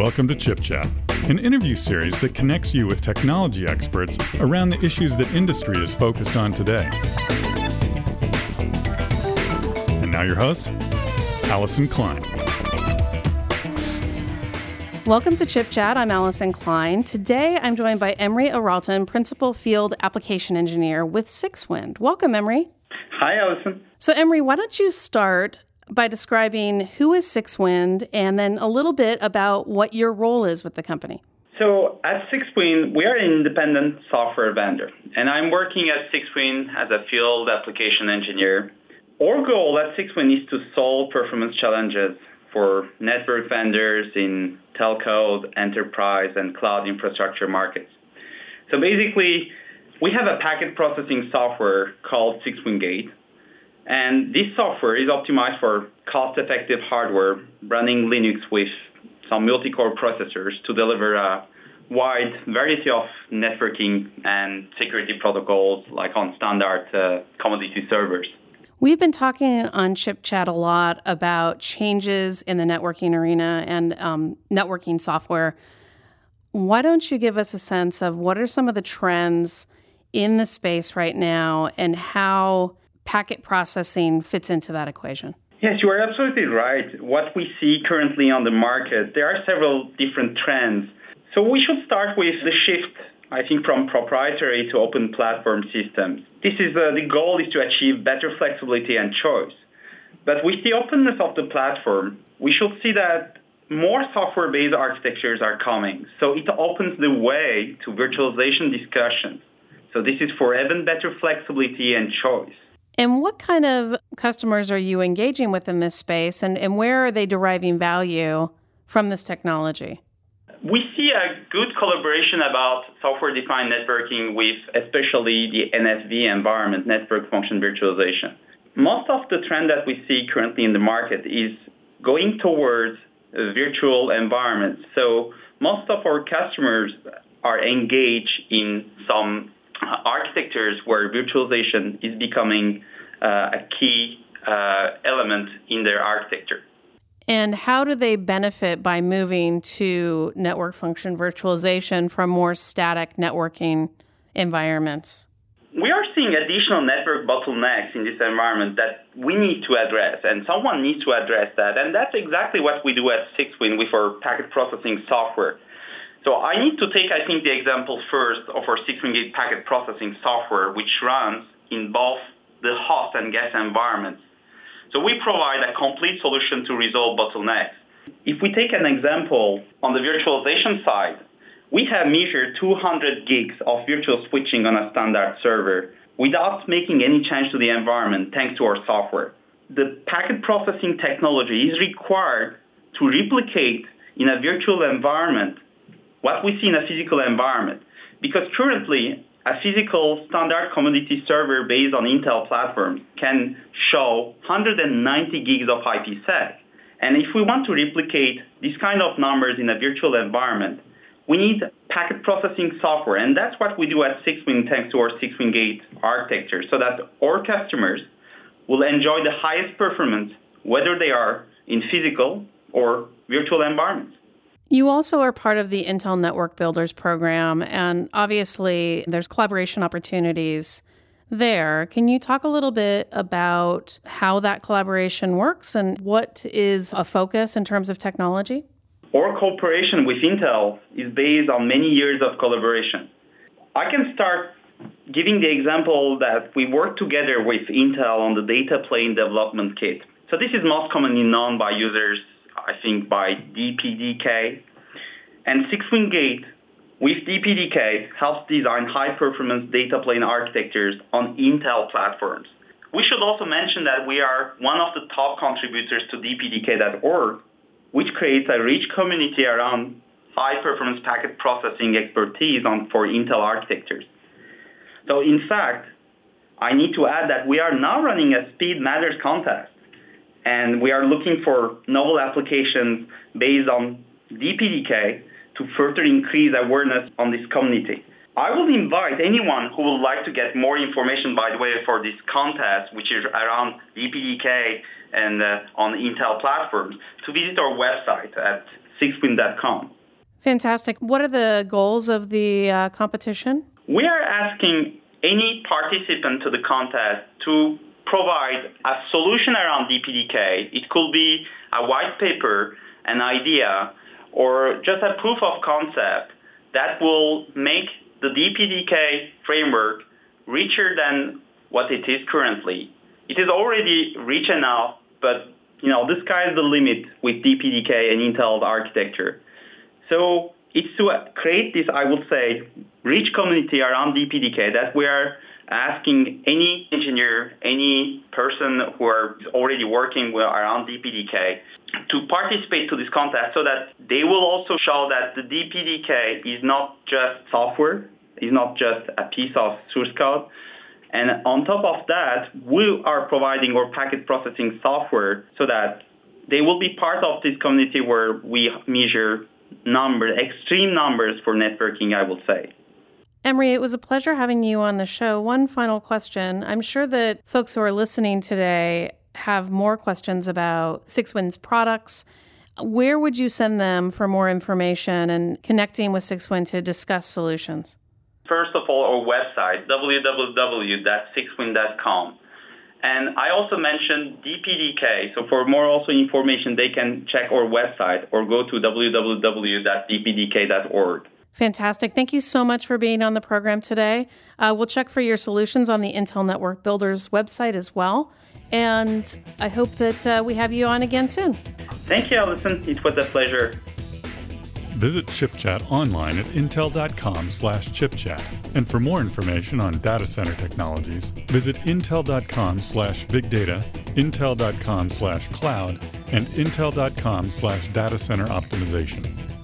Welcome to Chip Chat, an interview series that connects you with technology experts around the issues that industry is focused on today. And now your host, Allison Klein. Welcome to Chip Chat. I'm Allison Klein. Today, I'm joined by Emory Aralton, Principal Field Application Engineer with 6WIND. Welcome, Emory. Hi, Allison. So, Emory, why don't you start by describing who is 6WIND and then a little bit about what your role is with the company. So at 6WIND, we are an independent software vendor, and I'm working at 6WIND as a field application engineer. Our goal at 6WIND is to solve performance challenges for network vendors in telco, enterprise, and cloud infrastructure markets. So basically, we have a packet processing software called 6WIND Gate. And this software is optimized for cost-effective hardware running Linux with some multi-core processors to deliver a wide variety of networking and security protocols like on standard commodity servers. We've been talking on Chip Chat a lot about changes in the networking arena and networking software. Why don't you give us a sense of what are some of the trends in the space right now and how packet processing fits into that equation? Yes, you are absolutely right. What we see currently on the market, there are several different trends. So we should start with the shift, I think, from proprietary to open platform systems. This is the goal is to achieve better flexibility and choice. But with the openness of the platform, we should see that more software-based architectures are coming. So it opens the way to virtualization discussions. So this is for even better flexibility and choice. And what kind of customers are you engaging with in this space, and where are they deriving value from this technology? We see a good collaboration about software-defined networking with especially the NFV environment, network function virtualization. Most of the trend that we see currently in the market is going towards virtual environments. So most of our customers are engaged in some architectures where virtualization is becoming a key element in their architecture. And how do they benefit by moving to network function virtualization from more static networking environments? We are seeing additional network bottlenecks in this environment that we need to address, and someone needs to address that. And that's exactly what we do at 6WIND with our packet processing software. So I need to take, I think, the example first of our 6WIND Gate packet processing software, which runs in both the hot and gas environments. So we provide a complete solution to resolve bottlenecks. If we take an example on the virtualization side, we have measured 200 gigs of virtual switching on a standard server without making any change to the environment thanks to our software. The packet processing technology is required to replicate in a virtual environment what we see in a physical environment. Because currently, a physical standard commodity server based on Intel platforms can show 190 gigs of IPsec. And if we want to replicate these kind of numbers in a virtual environment, we need packet processing software. And that's what we do at 6WIND thanks to our 6WIND Gate architecture, so that our customers will enjoy the highest performance, whether they are in physical or virtual environments. You also are part of the Intel Network Builders program, and obviously there's collaboration opportunities there. Can you talk a little bit about how that collaboration works and what is a focus in terms of technology? Our cooperation with Intel is based on many years of collaboration. I can start giving the example that we work together with Intel on the data plane development kit. So this is most commonly known by users, I think, by DPDK. And 6WIND Gate with DPDK helps design high-performance data plane architectures on Intel platforms. We should also mention that we are one of the top contributors to DPDK.org, which creates a rich community around high-performance packet processing expertise for Intel architectures. So in fact, I need to add that we are now running a Speed Matters contest. And we are looking for novel applications based on DPDK to further increase awareness on this community. I will invite anyone who would like to get more information, by the way, for this contest, which is around DPDK and on Intel platforms, to visit our website at 6win.com. Fantastic. What are the goals of the competition? We are asking any participant to the contest to provide a solution around DPDK. It could be a white paper, an idea, or just a proof of concept that will make the DPDK framework richer than what it is currently. It is already rich enough, but the sky is the limit with DPDK and Intel's architecture. So it's to create this, I would say, rich community around DPDK that we are asking any engineer, any person who are already working around DPDK to participate to this contest so that they will also show that the DPDK is not just software, is not just a piece of source code. And on top of that, we are providing our packet processing software so that they will be part of this community where we measure extreme numbers for networking, I would say. Emre, it was a pleasure having you on the show. One final question. I'm sure that folks who are listening today have more questions about 6win's products. Where would you send them for more information and connecting with 6win to discuss solutions? First of all, our website, www.6win.com. And I also mentioned DPDK. So for more also information, they can check our website or go to www.dpdk.org. Fantastic. Thank you so much for being on the program today. We'll check for your solutions on the Intel Network Builders website as well. And I hope that we have you on again soon. Thank you, Allison. It was a pleasure. Visit ChipChat online at intel.com/chipchat. And for more information on data center technologies, visit intel.com/bigdata, intel.com/cloud, and intel.com/datacenter optimization.